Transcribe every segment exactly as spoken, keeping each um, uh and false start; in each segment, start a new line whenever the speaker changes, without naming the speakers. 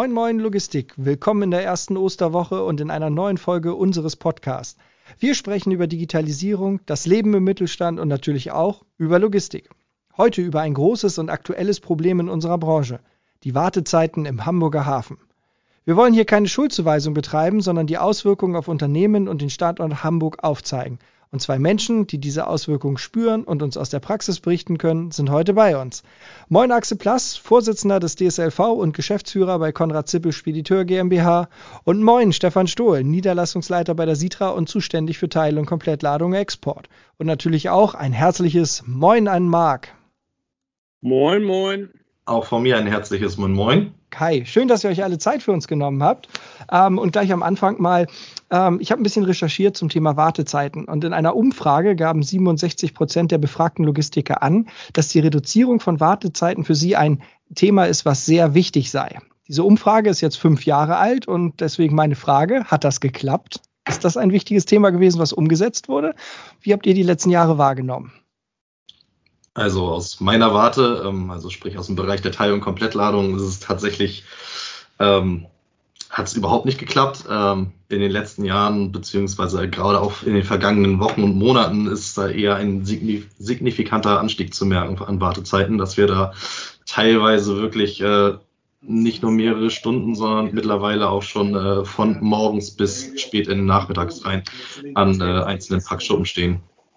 Moin Moin Logistik, willkommen in der ersten Osterwoche und in einer neuen Folge unseres Podcasts. Wir sprechen über Digitalisierung, das Leben im Mittelstand und natürlich auch über Logistik. Heute über ein großes und aktuelles Problem in unserer Branche, die Wartezeiten im Hamburger Hafen. Wir wollen hier keine Schuldzuweisung betreiben, sondern die Auswirkungen auf Unternehmen und den Standort Hamburg aufzeigen. Und zwei Menschen, die diese Auswirkungen spüren und uns aus der Praxis berichten können, sind heute bei uns. Moin Axel Plass, Vorsitzender des D S L V und Geschäftsführer bei Konrad Zippel Spediteur GmbH. Und moin Stefan Stohl, Niederlassungsleiter bei der Sitra und zuständig für Teil- und Komplettladung Export. Und natürlich auch ein herzliches Moin an Marc.
Moin, moin.
Auch von mir ein herzliches Moin Moin.
Kai, schön, dass ihr euch alle Zeit für uns genommen habt. Ähm, und gleich am Anfang mal, ähm, ich habe ein bisschen recherchiert zum Thema Wartezeiten. Und in einer Umfrage gaben siebenundsechzig Prozent der befragten Logistiker an, dass die Reduzierung von Wartezeiten für sie ein Thema ist, was sehr wichtig sei. Diese Umfrage ist jetzt fünf Jahre alt und deswegen meine Frage, hat das geklappt? Ist das ein wichtiges Thema gewesen, was umgesetzt wurde? Wie habt ihr die letzten Jahre wahrgenommen?
Also aus meiner Warte, ähm, also sprich aus dem Bereich der Teil- und Komplettladung, ist es tatsächlich, ähm, hat es überhaupt nicht geklappt. Ähm, in den letzten Jahren, beziehungsweise gerade auch in den vergangenen Wochen und Monaten, ist da eher ein signif- signifikanter Anstieg zu merken an Wartezeiten, dass wir da teilweise wirklich äh, nicht nur mehrere Stunden, sondern mittlerweile auch schon äh, von morgens bis spät in den Nachmittags rein an äh, einzelnen Packschuppen stehen.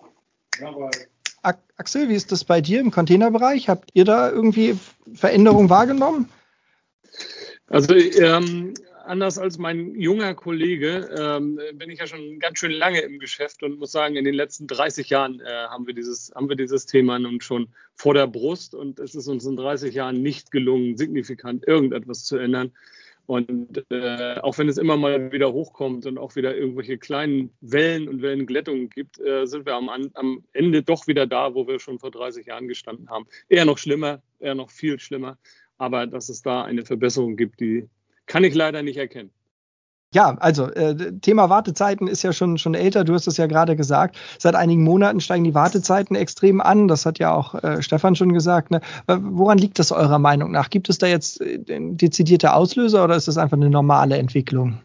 Axel, wie ist das bei dir im Containerbereich? Habt ihr da irgendwie Veränderungen wahrgenommen?
Also ähm, anders als mein junger Kollege ähm, bin ich ja schon ganz schön lange im Geschäft und muss sagen, in den letzten dreißig Jahren äh, haben wir dieses, haben wir dieses Thema nun schon vor der Brust und es ist uns in dreißig Jahren nicht gelungen, signifikant irgendetwas zu ändern. Und äh, auch wenn es immer mal wieder hochkommt und auch wieder irgendwelche kleinen Wellen und Wellenglättungen gibt, äh, sind wir am, am Ende doch wieder da, wo wir schon vor dreißig Jahren gestanden haben. Eher noch schlimmer, eher noch viel schlimmer. Aber dass es da eine Verbesserung gibt, die kann ich leider nicht erkennen.
Ja, also äh, Thema Wartezeiten ist ja schon, schon älter, du hast es ja gerade gesagt. Seit einigen Monaten steigen die Wartezeiten extrem an, das hat ja auch äh, Stefan schon gesagt. Ne? Woran liegt das eurer Meinung nach? Gibt es da jetzt äh, dezidierte Auslöser oder ist das einfach eine normale Entwicklung?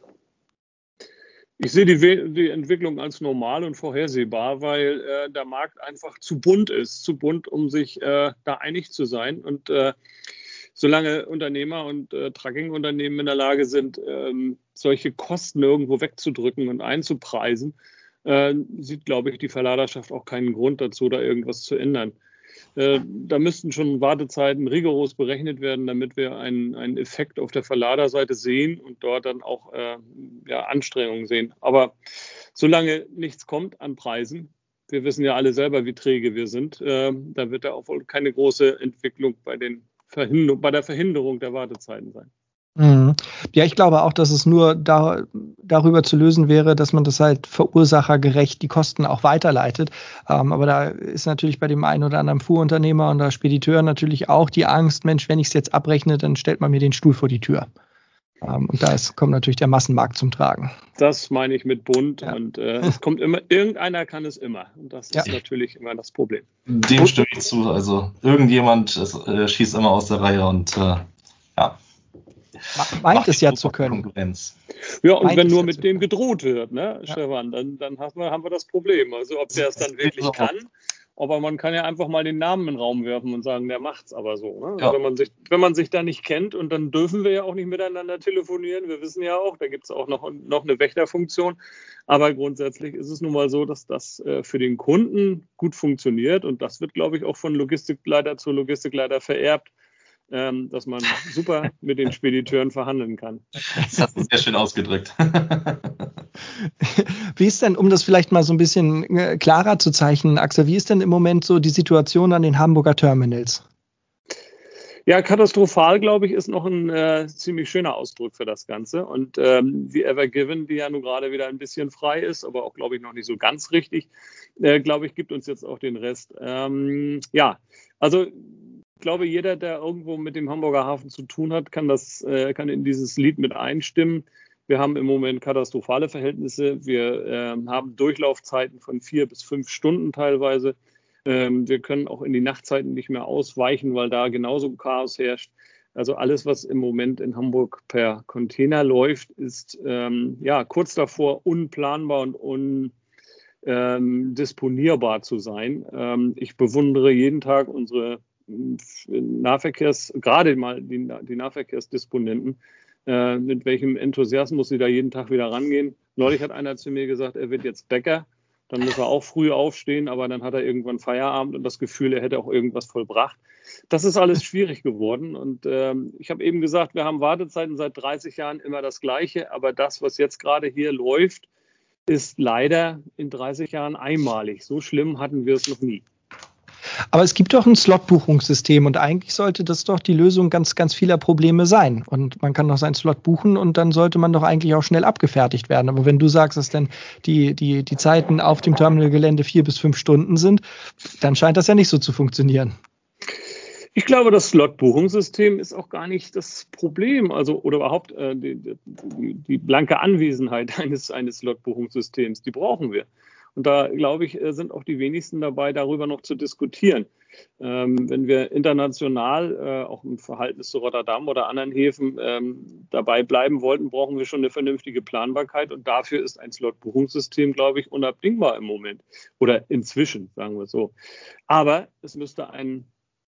Ich sehe die, die Entwicklung als normal und vorhersehbar, weil äh, der Markt einfach zu bunt ist, zu bunt, um sich äh, da einig zu sein. Und äh, solange Unternehmer und äh, Trucking-Unternehmen in der Lage sind, ähm, solche Kosten irgendwo wegzudrücken und einzupreisen, äh, sieht, glaube ich, die Verladerschaft auch keinen Grund dazu, da irgendwas zu ändern. Äh, da müssten schon Wartezeiten rigoros berechnet werden, damit wir einen, einen Effekt auf der Verladerseite sehen und dort dann auch äh, ja, Anstrengungen sehen. Aber solange nichts kommt an Preisen, wir wissen ja alle selber, wie träge wir sind, äh, da wird da auch wohl keine große Entwicklung bei den Verhinderung, bei der Verhinderung der Wartezeiten sein.
Mhm. Ja, ich glaube auch, dass es nur da, darüber zu lösen wäre, dass man das halt verursachergerecht die Kosten auch weiterleitet. Ähm, aber da ist natürlich bei dem einen oder anderen Fuhrunternehmer und der Spediteur natürlich auch die Angst, Mensch, wenn ich es jetzt abrechne, dann stellt man mir den Stuhl vor die Tür. Ähm, und da ist, kommt natürlich der Massenmarkt zum Tragen.
Das meine ich mit bunt
Ja.
und äh, es kommt immer, irgendeiner kann es immer. Und das
Ja.
ist natürlich immer das Problem.
Dem stimme ich zu. Also irgendjemand ist, äh, schießt immer aus der Reihe und äh, ja.
Meint es ja zu können.
Konkurrenz.
Ja, und
Meint
wenn
es
nur
ja
mit
zu
dem
können.
gedroht wird, ne,
Ja.
Stefan, dann, dann haben, wir, haben wir das Problem. Also ob der es dann wirklich kann, aber man kann ja einfach mal den Namen in den Raum werfen und sagen, der macht's aber so. Ne?
Ja.
Wenn man sich, wenn man sich da nicht kennt und dann dürfen wir ja auch nicht miteinander telefonieren. Wir wissen ja auch, da gibt es auch noch, noch eine Wächterfunktion. Aber grundsätzlich ist es nun mal so, dass das äh, für den Kunden gut funktioniert und das wird, glaube ich, auch von Logistikleiter zu Logistikleiter vererbt, ähm, dass man super mit den Spediteuren verhandeln kann.
Das hast du sehr schön ausgedrückt.
Wie ist denn, um das vielleicht mal so ein bisschen äh, klarer zu zeichnen, Axel, wie ist denn im Moment so die Situation an den Hamburger Terminals?
Ja, katastrophal, glaube ich, ist noch ein äh, ziemlich schöner Ausdruck für das Ganze. Und ähm, die Ever Given, die ja nun gerade wieder ein bisschen frei ist, aber auch, glaube ich, noch nicht so ganz richtig, äh, glaube ich, gibt uns jetzt auch den Rest. Ähm, ja, also ich glaube, jeder, der irgendwo mit dem Hamburger Hafen zu tun hat, kann, das, äh, kann in dieses Lied mit einstimmen. Wir haben im Moment katastrophale Verhältnisse. Wir äh, haben Durchlaufzeiten von vier bis fünf Stunden teilweise. Ähm, wir können auch in die Nachtzeiten nicht mehr ausweichen, weil da genauso Chaos herrscht. Also alles, was im Moment in Hamburg per Container läuft, ist ähm, ja kurz davor, unplanbar und un Ähm, disponierbar zu sein. Ähm, ich bewundere jeden Tag unsere Nahverkehrs, gerade mal die, die Nahverkehrsdisponenten, äh, mit welchem Enthusiasmus sie da jeden Tag wieder rangehen. Neulich hat einer zu mir gesagt, er wird jetzt Bäcker, dann muss er auch früh aufstehen, aber dann hat er irgendwann Feierabend und das Gefühl, er hätte auch irgendwas vollbracht. Das ist alles schwierig geworden und ähm, ich habe eben gesagt, wir haben Wartezeiten seit dreißig Jahren immer das Gleiche, aber das, was jetzt gerade hier läuft, ist leider in dreißig Jahren einmalig. So schlimm hatten wir es noch nie.
Aber es gibt doch ein Slot-Buchungssystem und eigentlich sollte das doch die Lösung ganz, ganz vieler Probleme sein. Und man kann doch seinen Slot buchen und dann sollte man doch eigentlich auch schnell abgefertigt werden. Aber wenn du sagst, dass dann die, die, die Zeiten auf dem Terminalgelände vier bis fünf Stunden sind, dann scheint das ja nicht so zu funktionieren.
Ich glaube, das Slot-Buchungssystem ist auch gar nicht das Problem, also oder überhaupt äh, die, die, die blanke Anwesenheit eines, eines Slot-Buchungssystems, die brauchen wir. Und da, glaube ich, sind auch die wenigsten dabei, darüber noch zu diskutieren. Ähm, wenn wir international, äh, auch im Verhältnis zu Rotterdam oder anderen Häfen, ähm, dabei bleiben wollten, brauchen wir schon eine vernünftige Planbarkeit. Und dafür ist ein Slot-Buchungssystem, glaube ich, unabdingbar im Moment. Oder inzwischen, sagen wir so. Aber es müsste ein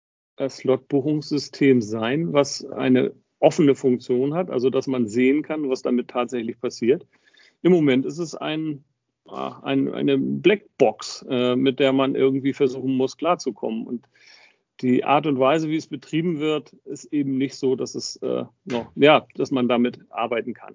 Slot-Buchungssystem sein, was eine offene Funktion hat, also dass man sehen kann, was damit tatsächlich passiert. Im Moment ist es ein, ein, eine Blackbox, äh, mit der man irgendwie versuchen muss, klarzukommen. Und die Art und Weise, wie es betrieben wird, ist eben nicht so, dass es äh, noch, ja, dass man damit arbeiten kann.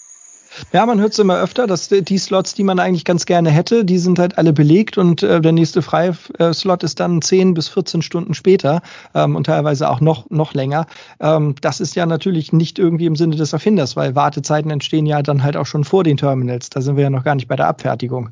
Ja, man hört es immer öfter, dass die Slots, die man eigentlich ganz gerne hätte, die sind halt alle belegt und äh, der nächste freie äh, Slot ist dann zehn bis vierzehn Stunden später ähm, und teilweise auch noch, noch länger. Ähm, das ist ja natürlich nicht irgendwie im Sinne des Erfinders, weil Wartezeiten entstehen ja dann halt auch schon vor den Terminals. Da sind wir ja noch gar nicht bei der Abfertigung.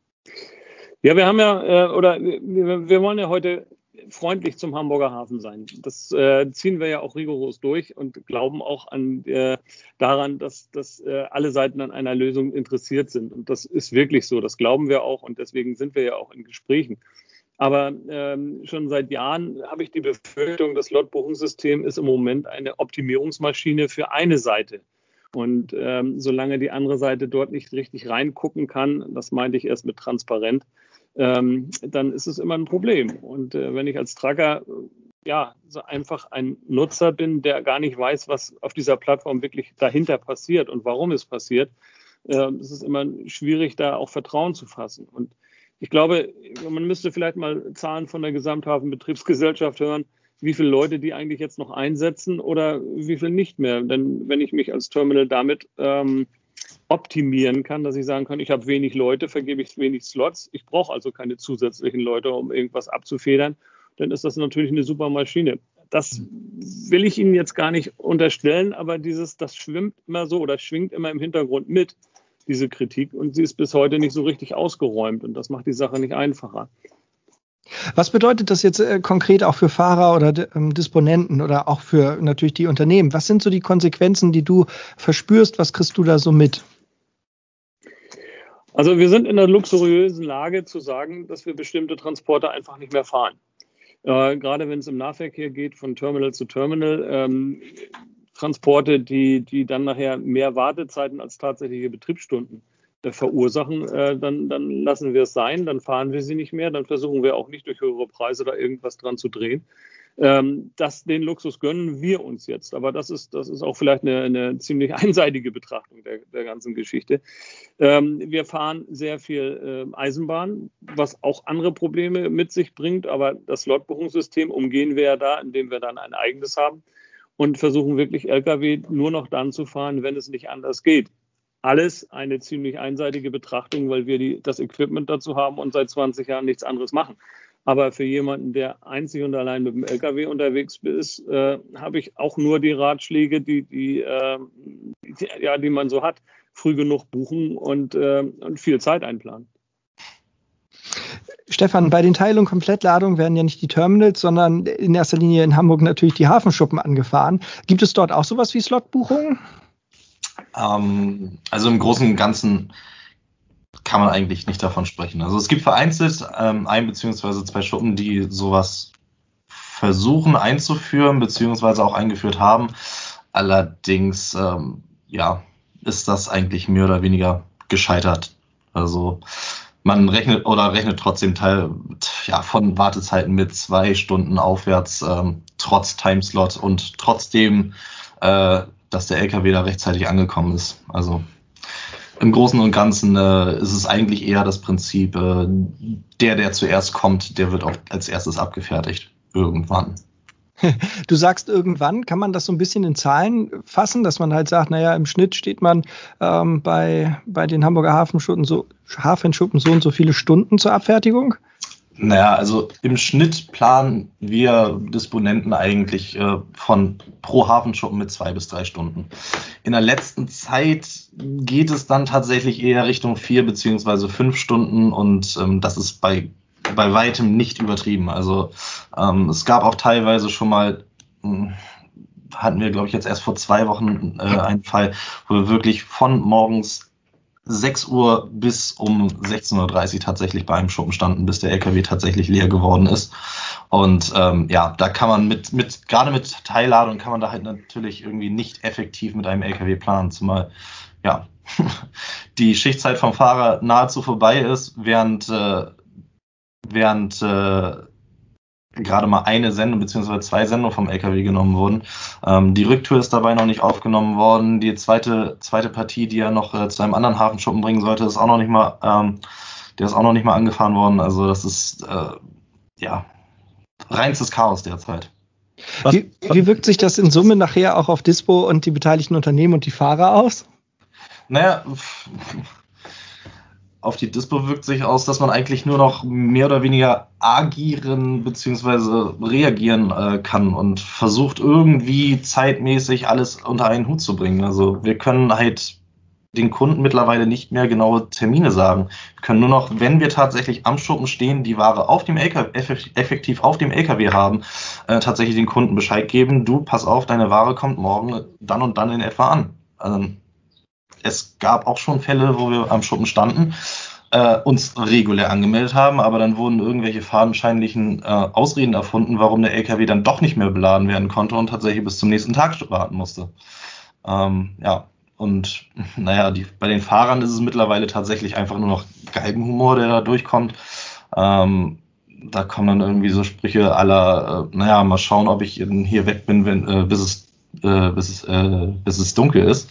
Ja, wir haben ja, äh, oder wir, wir wollen ja heute freundlich zum Hamburger Hafen sein. Das äh, ziehen wir ja auch rigoros durch und glauben auch an äh, daran, dass, dass äh, alle Seiten an einer Lösung interessiert sind. Und das ist wirklich so. Das glauben wir auch und deswegen sind wir ja auch in Gesprächen. Aber ähm, schon seit Jahren habe ich die Befürchtung, das Slot-Buchungssystem ist im Moment eine Optimierungsmaschine für eine Seite. Und ähm, solange die andere Seite dort nicht richtig reingucken kann, das meinte ich erst mit transparent, Ähm, dann ist es immer ein Problem. Und äh, wenn ich als Trucker ja so einfach ein Nutzer bin, der gar nicht weiß, was auf dieser Plattform wirklich dahinter passiert und warum es passiert, äh, ist es immer schwierig, da auch Vertrauen zu fassen. Und ich glaube, man müsste vielleicht mal Zahlen von der Gesamthafenbetriebsgesellschaft hören, wie viele Leute die eigentlich jetzt noch einsetzen oder wie viel nicht mehr. Denn wenn ich mich als Terminal damit ähm, optimieren kann, dass ich sagen kann, ich habe wenig Leute, vergebe ich wenig Slots, ich brauche also keine zusätzlichen Leute, um irgendwas abzufedern, dann ist das natürlich eine super Maschine. Das will ich Ihnen jetzt gar nicht unterstellen, aber dieses, das schwimmt immer so oder schwingt immer im Hintergrund mit, diese Kritik, und sie ist bis heute nicht so richtig ausgeräumt und das macht die Sache nicht einfacher.
Was bedeutet das jetzt äh, konkret auch für Fahrer oder ähm, Disponenten oder auch für natürlich die Unternehmen? Was sind so die Konsequenzen, die du verspürst? Was kriegst du da so mit?
Also wir sind in der luxuriösen Lage zu sagen, dass wir bestimmte Transporte einfach nicht mehr fahren. Äh, gerade wenn es im Nahverkehr geht, von Terminal zu Terminal, ähm, Transporte, die, die dann nachher mehr Wartezeiten als tatsächliche Betriebsstunden äh, verursachen, äh, dann, dann lassen wir es sein, dann fahren wir sie nicht mehr, dann versuchen wir auch nicht durch höhere Preise da irgendwas dran zu drehen. Ähm, das, den Luxus gönnen wir uns jetzt, aber das ist, das ist auch vielleicht eine, eine ziemlich einseitige Betrachtung der, der ganzen Geschichte. Ähm, wir fahren sehr viel äh, Eisenbahn, was auch andere Probleme mit sich bringt, aber das Slotbuchungssystem umgehen wir ja da, indem wir dann ein eigenes haben und versuchen wirklich L K W nur noch dann zu fahren, wenn es nicht anders geht. Alles eine ziemlich einseitige Betrachtung, weil wir die, das Equipment dazu haben und seit zwanzig Jahren nichts anderes machen. Aber für jemanden, der einzig und allein mit dem L K W unterwegs ist, äh, habe ich auch nur die Ratschläge, die, die, äh, die, ja, die man so hat. Früh genug buchen und, äh, und viel Zeit einplanen.
Stefan, bei den Teil- und Komplettladungen werden ja nicht die Terminals, sondern in erster Linie in Hamburg natürlich die Hafenschuppen angefahren. Gibt es dort auch sowas wie Slotbuchungen?
Ähm, also im Großen und Ganzen kann man eigentlich nicht davon sprechen. Also es gibt vereinzelt ähm, ein beziehungsweise zwei Schuppen, die sowas versuchen einzuführen, beziehungsweise auch eingeführt haben. Allerdings, ähm, ja, ist das eigentlich mehr oder weniger gescheitert. Also man rechnet oder rechnet trotzdem Teil ja, von Wartezeiten mit zwei Stunden aufwärts, ähm, trotz Timeslot und trotzdem, äh, dass der L K W da rechtzeitig angekommen ist. Also im Großen und Ganzen äh, ist es eigentlich eher das Prinzip, äh, der, der zuerst kommt, der wird auch als erstes abgefertigt. Irgendwann.
Du sagst irgendwann, kann man das so ein bisschen in Zahlen fassen, dass man halt sagt, naja, im Schnitt steht man ähm, bei, bei den Hamburger Hafenschuppen so, Hafenschuppen so und so viele Stunden zur Abfertigung?
Naja, also im Schnitt planen wir Disponenten eigentlich äh, von pro Hafenschuppen mit zwei bis drei Stunden. In der letzten Zeit geht es dann tatsächlich eher Richtung vier beziehungsweise fünf Stunden und ähm, das ist bei bei weitem nicht übertrieben. Also ähm, es gab auch teilweise schon mal, mh, hatten wir glaube ich jetzt erst vor zwei Wochen äh, einen Fall, wo wir wirklich von morgens sechs Uhr bis um sechzehn Uhr dreißig tatsächlich bei einem Schuppen standen, bis der L K W tatsächlich leer geworden ist. Und ähm, ja, da kann man mit, mit gerade mit Teilladung kann man da halt natürlich irgendwie nicht effektiv mit einem L K W planen, zumal ja die Schichtzeit vom Fahrer nahezu vorbei ist, während äh, während äh, gerade mal eine Sendung bzw. zwei Sendungen vom L K W genommen wurden. Ähm, die Rücktour ist dabei noch nicht aufgenommen worden. Die zweite zweite Partie, die er noch äh, zu einem anderen Hafenschuppen bringen sollte, ist auch noch nicht mal, ähm, der ist auch noch nicht mal angefahren worden. Also das ist äh, ja reinstes Chaos derzeit.
Wie, wie wirkt sich das in Summe nachher auch auf Dispo und die beteiligten Unternehmen und die Fahrer aus?
Naja, auf die Dispo wirkt sich aus, dass man eigentlich nur noch mehr oder weniger agieren bzw. reagieren äh, kann und versucht irgendwie zeitmäßig alles unter einen Hut zu bringen. Also wir können halt den Kunden mittlerweile nicht mehr genaue Termine sagen. Wir können nur noch, wenn wir tatsächlich am Schuppen stehen, die Ware auf dem L K W, effektiv auf dem L K W haben, äh, tatsächlich den Kunden Bescheid geben, du, pass auf, deine Ware kommt morgen dann und dann in etwa an. Ähm, Es gab auch schon Fälle, wo wir am Schuppen standen, äh, uns regulär angemeldet haben, aber dann wurden irgendwelche fadenscheinlichen äh, Ausreden erfunden, warum der L K W dann doch nicht mehr beladen werden konnte und tatsächlich bis zum nächsten Tag warten musste. Ähm, ja, und naja, die, bei den Fahrern ist es mittlerweile tatsächlich einfach nur noch Galgenhumor, der da durchkommt. Ähm, da kommen dann irgendwie so Sprüche aller, äh, naja, mal schauen, ob ich hier weg bin, wenn, äh, bis es, äh, bis es, äh, bis es dunkel ist.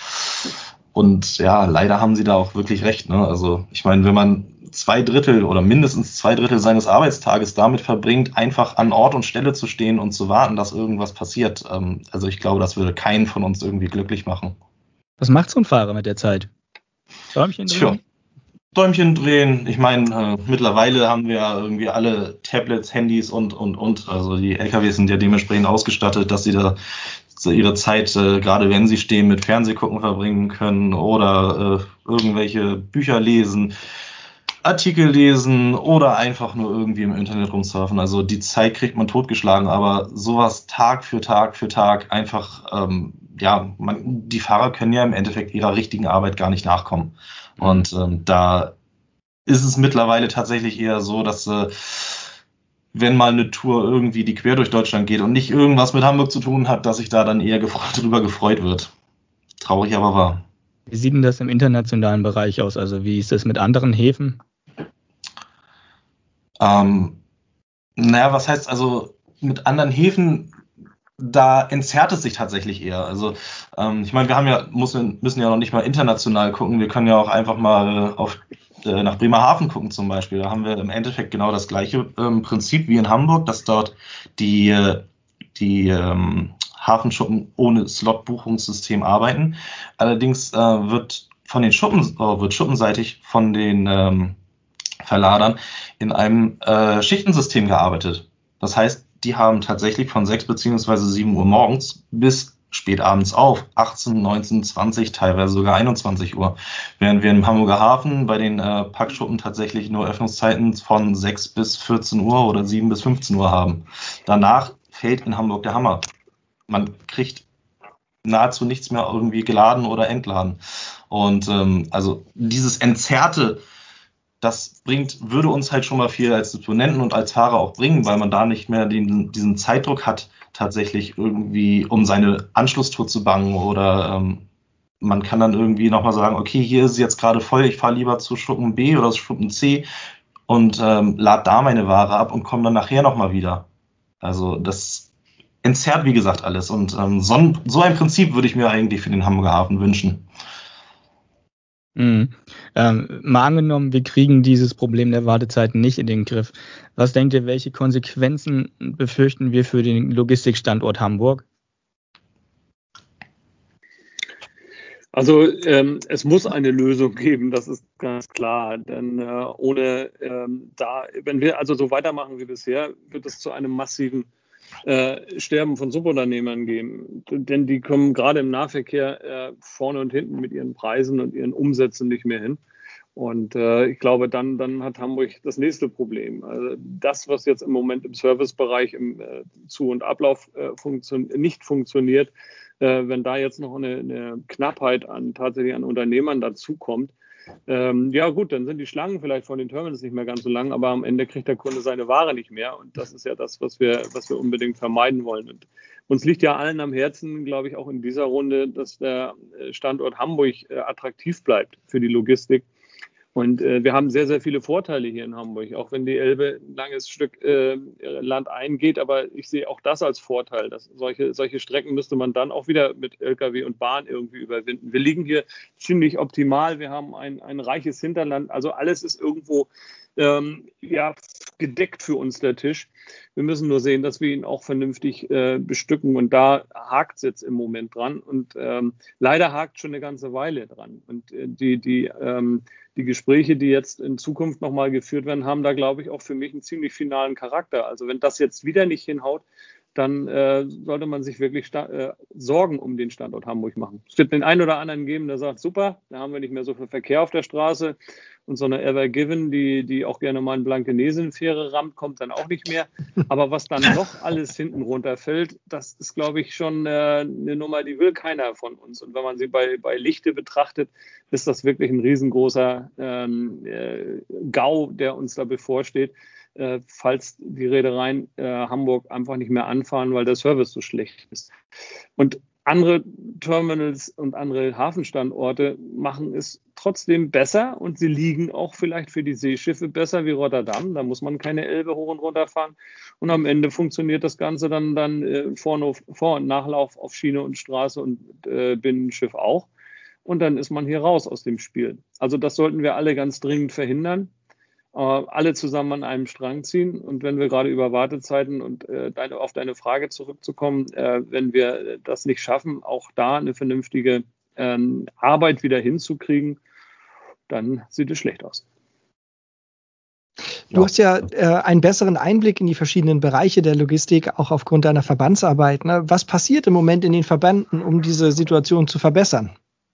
Und ja, leider haben sie da auch wirklich recht. Ne? Also ich meine, wenn man zwei Drittel oder mindestens zwei Drittel seines Arbeitstages damit verbringt, einfach an Ort und Stelle zu stehen und zu warten, dass irgendwas passiert. Ähm, also ich glaube, das würde keinen von uns irgendwie glücklich machen.
Was macht so ein Fahrer mit der Zeit? Däumchen drehen?
Tja, Däumchen drehen. Ich meine, äh, mittlerweile haben wir ja irgendwie alle Tablets, Handys und, und, und. Also die L K Ws sind ja dementsprechend ausgestattet, dass sie da ihre Zeit, äh, gerade wenn sie stehen, mit Fernsehgucken verbringen können oder äh, irgendwelche Bücher lesen, Artikel lesen oder einfach nur irgendwie im Internet rumsurfen. Also die Zeit kriegt man totgeschlagen, aber sowas Tag für Tag für Tag einfach, ähm, ja, man, die Fahrer können ja im Endeffekt ihrer richtigen Arbeit gar nicht nachkommen. Und ähm, da ist es mittlerweile tatsächlich eher so, dass äh, wenn mal eine Tour irgendwie die quer durch Deutschland geht und nicht irgendwas mit Hamburg zu tun hat, dass sich da dann eher gefreut, drüber gefreut wird. Traurig, aber wahr.
Wie sieht denn das im internationalen Bereich aus? Also wie ist das mit anderen Häfen?
Ähm, naja, was heißt also mit anderen Häfen, da entzerrt es sich tatsächlich eher. Also ähm, ich meine, wir haben ja müssen, müssen ja noch nicht mal international gucken. Wir können ja auch einfach mal auf äh, nach Bremerhaven gucken zum Beispiel. Da haben wir im Endeffekt genau das gleiche ähm, Prinzip wie in Hamburg, dass dort die die ähm, Hafenschuppen ohne Slot-Buchungssystem arbeiten. Allerdings äh, wird von den Schuppen äh, wird schuppenseitig von den ähm, Verladern in einem äh, Schichtensystem gearbeitet. Das heißt, die haben tatsächlich von sechs beziehungsweise sieben Uhr morgens bis spät abends auf, achtzehn, neunzehn, zwanzig, teilweise sogar einundzwanzig Uhr. Während wir im Hamburger Hafen bei den äh, Packschuppen tatsächlich nur Öffnungszeiten von sechs bis vierzehn Uhr oder sieben bis fünfzehn Uhr haben. Danach fällt in Hamburg der Hammer. Man kriegt nahezu nichts mehr irgendwie geladen oder entladen. Und ähm, also dieses entzerrte das bringt, würde uns halt schon mal viel als Disponenten und als Fahrer auch bringen, weil man da nicht mehr den, diesen Zeitdruck hat, tatsächlich irgendwie um seine Anschlusstour zu bangen oder ähm, man kann dann irgendwie nochmal sagen, okay, hier ist es jetzt gerade voll, ich fahre lieber zu Schuppen B oder zu Schuppen C und ähm, lade da meine Ware ab und komme dann nachher nochmal wieder. Also das entzerrt, wie gesagt, alles. Und ähm, so, ein, so ein Prinzip würde ich mir eigentlich für den Hamburger Hafen wünschen.
Mhm. Ähm, mal angenommen, wir kriegen dieses Problem der Wartezeiten nicht in den Griff. Was denkt ihr, welche Konsequenzen befürchten wir für den Logistikstandort Hamburg?
Also ähm, es muss eine Lösung geben, das ist ganz klar. Denn äh, ohne ähm, da, wenn wir also so weitermachen wie bisher, wird es zu einem massiven äh, Sterben von Subunternehmern geben. Denn die kommen gerade im Nahverkehr äh, vorne und hinten mit ihren Preisen und ihren Umsätzen nicht mehr hin. Und äh, ich glaube, dann, dann hat Hamburg das nächste Problem. Also das, was jetzt im Moment im Servicebereich im äh, Zu- und Ablauf äh, funktio- nicht funktioniert, äh, wenn da jetzt noch eine, eine Knappheit an tatsächlich an Unternehmern dazukommt, ähm, ja gut, dann sind die Schlangen vielleicht von den Terminals nicht mehr ganz so lang, aber am Ende kriegt der Kunde seine Ware nicht mehr. Und das ist ja das, was wir, was wir unbedingt vermeiden wollen. Und uns liegt ja allen am Herzen, glaube ich, auch in dieser Runde, dass der Standort Hamburg äh, attraktiv bleibt für die Logistik. Und äh, wir haben sehr, sehr viele Vorteile hier in Hamburg, auch wenn die Elbe ein langes Stück äh, Land eingeht. Aber ich sehe auch das als Vorteil. Dass solche, solche Strecken müsste man dann auch wieder mit L K W und Bahn irgendwie überwinden. Wir liegen hier ziemlich optimal. Wir haben ein, ein reiches Hinterland. Also alles ist irgendwo ähm, ja, gedeckt für uns, der Tisch. Wir müssen nur sehen, dass wir ihn auch vernünftig äh, bestücken. Und da hakt es jetzt im Moment dran. Und ähm, leider hakt schon eine ganze Weile dran. Und äh, die, die ähm, Die Gespräche, die jetzt in Zukunft nochmal geführt werden, haben da, glaube ich, auch für mich einen ziemlich finalen Charakter. Also wenn das jetzt wieder nicht hinhaut, dann äh, sollte man sich wirklich äh, Sorgen um den Standort Hamburg machen. Es wird den einen oder anderen geben, der sagt, super, da haben wir nicht mehr so viel Verkehr auf der Straße. Und so eine Ever Given, die, die auch gerne mal in Blankenese-Fähre rammt, kommt dann auch nicht mehr. Aber was dann noch alles hinten runterfällt, das ist, glaube ich, schon äh, eine Nummer, die will keiner von uns. Und wenn man sie bei, bei Lichte betrachtet, ist das wirklich ein riesengroßer ähm, äh, GAU, der uns da bevorsteht, äh, falls die Reedereien äh, Hamburg einfach nicht mehr anfahren, weil der Service so schlecht ist. Und andere Terminals und andere Hafenstandorte machen es trotzdem besser und sie liegen auch vielleicht für die Seeschiffe besser wie Rotterdam. Da muss man keine Elbe hoch und runter fahren. Und am Ende funktioniert das Ganze dann, dann äh, Vor-, Vor- und Nachlauf auf Schiene und Straße und äh, Binnenschiff auch. Und dann ist man hier raus aus dem Spiel. Also das sollten wir alle ganz dringend verhindern. Äh, alle zusammen an einem Strang ziehen. Und wenn wir gerade über Wartezeiten und äh, deine, auf deine Frage zurückzukommen, äh, wenn wir das nicht schaffen, auch da eine vernünftige ähm, Arbeit wieder hinzukriegen, dann sieht es schlecht aus.
Du hast ja äh, einen besseren Einblick in die verschiedenen Bereiche der Logistik, auch aufgrund deiner Verbandsarbeit. Ne? Was passiert im Moment in den Verbänden, um diese Situation zu verbessern?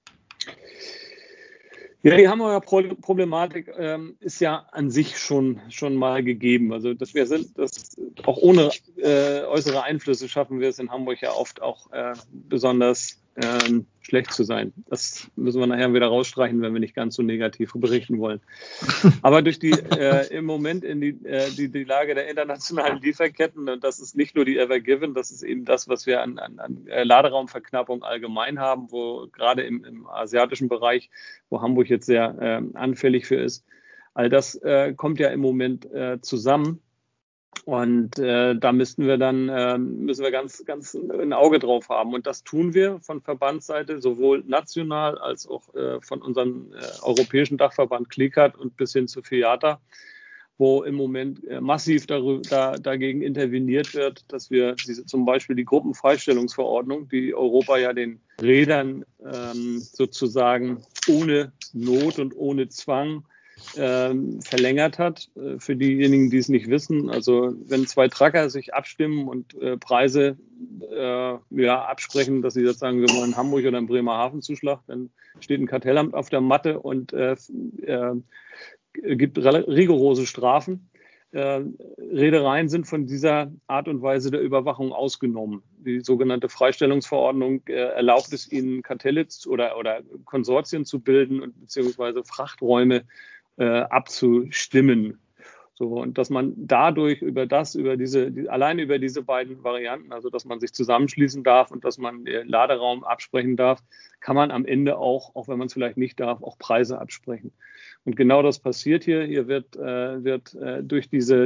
Ja, die Hamburger Problematik ähm, ist ja an sich schon, schon mal gegeben. Also, dass wir sind, dass auch ohne äh, äußere Einflüsse schaffen wir es in Hamburg ja oft auch äh, besonders ähm, schlecht zu sein. Das müssen wir nachher wieder rausstreichen, wenn wir nicht ganz so negativ berichten wollen. Aber durch die äh, im Moment in die, äh, die, die Lage der internationalen Lieferketten, und das ist nicht nur die Ever Given, das ist eben das, was wir an, an, an Laderaumverknappung allgemein haben, wo gerade im, im asiatischen Bereich, wo Hamburg jetzt sehr äh, anfällig für ist. All das äh, kommt ja im Moment äh, zusammen. Und äh, da müssten wir dann äh, müssen wir ganz, ganz ein Auge drauf haben. Und das tun wir von Verbandsseite, sowohl national als auch äh, von unserem äh, europäischen Dachverband CLICAT und bis hin zu FIATA, wo im Moment äh, massiv darüber, da, dagegen interveniert wird, dass wir diese, zum Beispiel die Gruppenfreistellungsverordnung, die Europa ja den Rädern ähm, sozusagen ohne Not und ohne Zwang Ähm, verlängert hat. Äh, für diejenigen, die es nicht wissen, also wenn zwei Trucker sich abstimmen und äh, Preise äh, ja, absprechen, dass sie jetzt sagen, wir wollen Hamburg oder einen Bremerhaven Zuschlag, dann steht ein Kartellamt auf der Matte und äh, äh, gibt rigorose Strafen. Äh, Reedereien sind von dieser Art und Weise der Überwachung ausgenommen. Die sogenannte Freistellungsverordnung äh, erlaubt es ihnen, Kartelle oder, oder Konsortien zu bilden und beziehungsweise Frachträume äh, abzustimmen. So, und dass man dadurch über das, über diese, die, alleine über diese beiden Varianten, also dass man sich zusammenschließen darf und dass man den Laderaum absprechen darf, kann man am Ende auch, auch wenn man es vielleicht nicht darf, auch Preise absprechen. Und genau das passiert hier. Hier wird, äh, wird äh, durch diese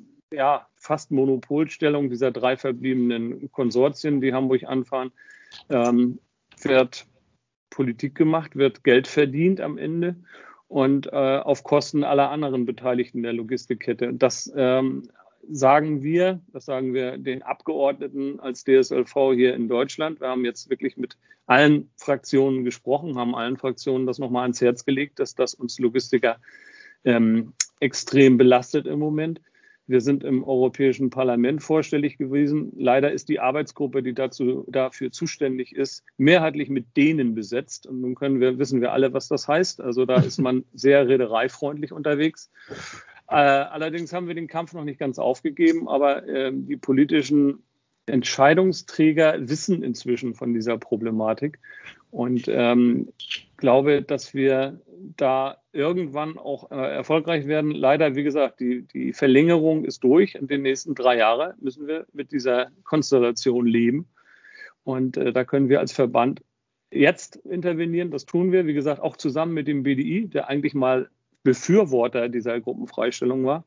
ja, fast Monopolstellung dieser drei verbliebenen Konsortien, die Hamburg anfahren, ähm, wird Politik gemacht, wird Geld verdient am Ende. Und äh, auf Kosten aller anderen Beteiligten der Logistikkette. Das ähm, sagen wir, das sagen wir den Abgeordneten als D S L V hier in Deutschland. Wir haben jetzt wirklich mit allen Fraktionen gesprochen, haben allen Fraktionen das nochmal ans Herz gelegt, dass das uns Logistiker ähm, extrem belastet im Moment. Wir sind im Europäischen Parlament vorstellig gewesen. Leider ist die Arbeitsgruppe, die dazu, dafür zuständig ist, mehrheitlich mit Dänen besetzt. Und nun können wir, wissen wir alle, was das heißt. Also da ist man sehr reedereifreundlich unterwegs. Äh, allerdings haben wir den Kampf noch nicht ganz aufgegeben. Aber äh, die politischen Entscheidungsträger wissen inzwischen von dieser Problematik. Und ähm, ich glaube, dass wir da irgendwann auch äh, erfolgreich werden. Leider, wie gesagt, die, die Verlängerung ist durch. In den nächsten drei Jahren müssen wir mit dieser Konstellation leben. Und äh, da können wir als Verband jetzt intervenieren. Das tun wir, wie gesagt, auch zusammen mit dem B D I, der eigentlich mal Befürworter dieser Gruppenfreistellung war.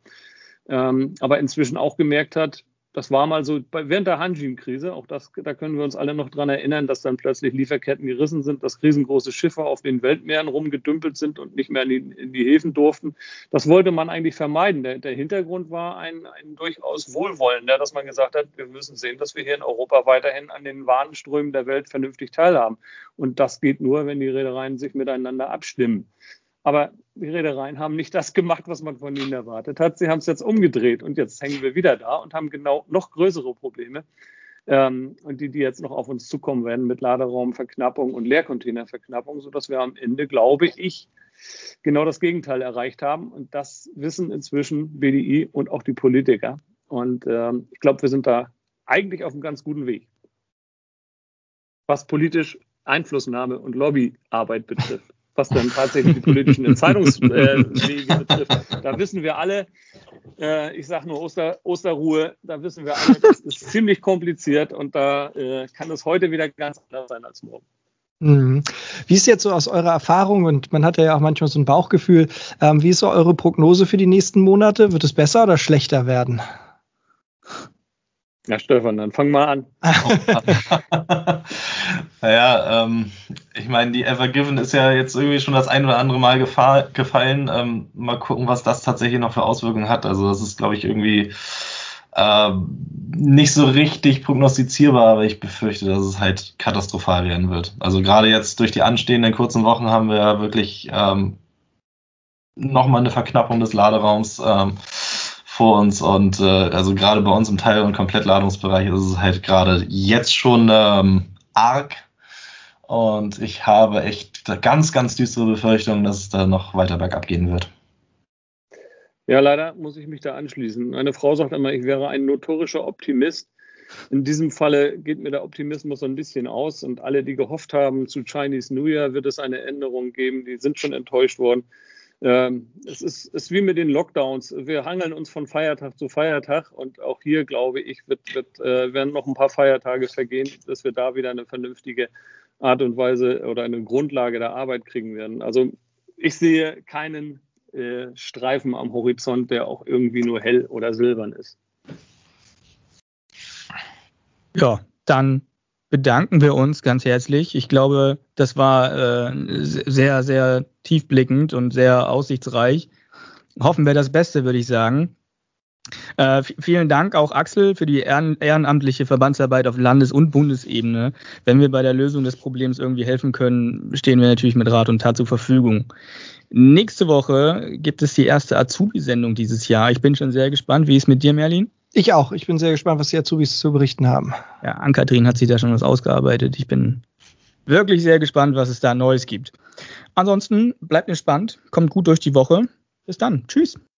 Ähm, aber inzwischen auch gemerkt hat, das war mal so bei, während der Hanjin-Krise, auch das, da können wir uns alle noch dran erinnern, dass dann plötzlich Lieferketten gerissen sind, dass riesengroße Schiffe auf den Weltmeeren rumgedümpelt sind und nicht mehr in die, in die Häfen durften. Das wollte man eigentlich vermeiden. Der, der Hintergrund war ein, ein durchaus wohlwollender, dass man gesagt hat, wir müssen sehen, dass wir hier in Europa weiterhin an den Warenströmen der Welt vernünftig teilhaben. Und das geht nur, wenn die Reedereien sich miteinander abstimmen. Aber die Reedereien haben nicht das gemacht, was man von ihnen erwartet hat. Sie haben es jetzt umgedreht und jetzt hängen wir wieder da und haben genau noch größere Probleme. Ähm, und die, die jetzt noch auf uns zukommen werden mit Laderaumverknappung und Leercontainerverknappung, sodass wir am Ende, glaube ich, genau das Gegenteil erreicht haben. Und das wissen inzwischen B D I und auch die Politiker. Und ähm, ich glaube, wir sind da eigentlich auf einem ganz guten Weg. Was politisch Einflussnahme und Lobbyarbeit betrifft. Was dann tatsächlich die politischen Entscheidungswege betrifft. Da wissen wir alle, äh, ich sage nur Oster, Osterruhe, da wissen wir alle, das ist ziemlich kompliziert und da äh, kann es heute wieder ganz anders sein als morgen.
Mhm. Wie ist jetzt so aus eurer Erfahrung, und man hat ja auch manchmal so ein Bauchgefühl, ähm, wie ist so eure Prognose für die nächsten Monate? Wird es besser oder schlechter werden?
Ja, Stefan, dann fang mal an.
Naja, ähm, ich meine, die Ever Given ist ja jetzt irgendwie schon das ein oder andere Mal gefahr, gefallen. Ähm, mal gucken, was das tatsächlich noch für Auswirkungen hat. Also das ist, glaube ich, irgendwie äh, nicht so richtig prognostizierbar, aber ich befürchte, dass es halt katastrophal werden wird. Also gerade jetzt durch die anstehenden kurzen Wochen haben wir ja wirklich ähm, nochmal eine Verknappung des Laderaums ähm, vor uns und äh, also gerade bei uns im Teil- und Komplettladungsbereich ist es halt gerade jetzt schon ähm, arg und ich habe echt ganz, ganz düstere Befürchtungen, dass es da noch weiter bergab gehen wird.
Ja, leider muss ich mich da anschließen. Meine Frau sagt immer, ich wäre ein notorischer Optimist. In diesem Falle geht mir der Optimismus so ein bisschen aus und alle, die gehofft haben, zu Chinese New Year wird es eine Änderung geben, die sind schon enttäuscht worden. Ähm, es ist, ist wie mit den Lockdowns. Wir hangeln uns von Feiertag zu Feiertag und auch hier, glaube ich, wird, wird, äh, werden noch ein paar Feiertage vergehen, dass wir da wieder eine vernünftige Art und Weise oder eine Grundlage der Arbeit kriegen werden. Also ich sehe keinen äh, Streifen am Horizont, der auch irgendwie nur hell oder silbern ist.
Ja, dann bedanken wir uns ganz herzlich. Ich glaube, das war äh, sehr, sehr tiefblickend und sehr aussichtsreich. Hoffen wir das Beste, würde ich sagen. Äh, v- vielen Dank auch Axel für die ehren- ehrenamtliche Verbandsarbeit auf Landes- und Bundesebene. Wenn wir bei der Lösung des Problems irgendwie helfen können, stehen wir natürlich mit Rat und Tat zur Verfügung. Nächste Woche gibt es die erste Azubi-Sendung dieses Jahr. Ich bin schon sehr gespannt. Wie ist es mit dir, Merlin?
Ich auch. Ich bin sehr gespannt, was die Azubis zu berichten haben.
Ja, Ann-Kathrin hat sich da schon was ausgearbeitet. Ich bin wirklich sehr gespannt, was es da Neues gibt. Ansonsten bleibt entspannt, kommt gut durch die Woche. Bis dann. Tschüss.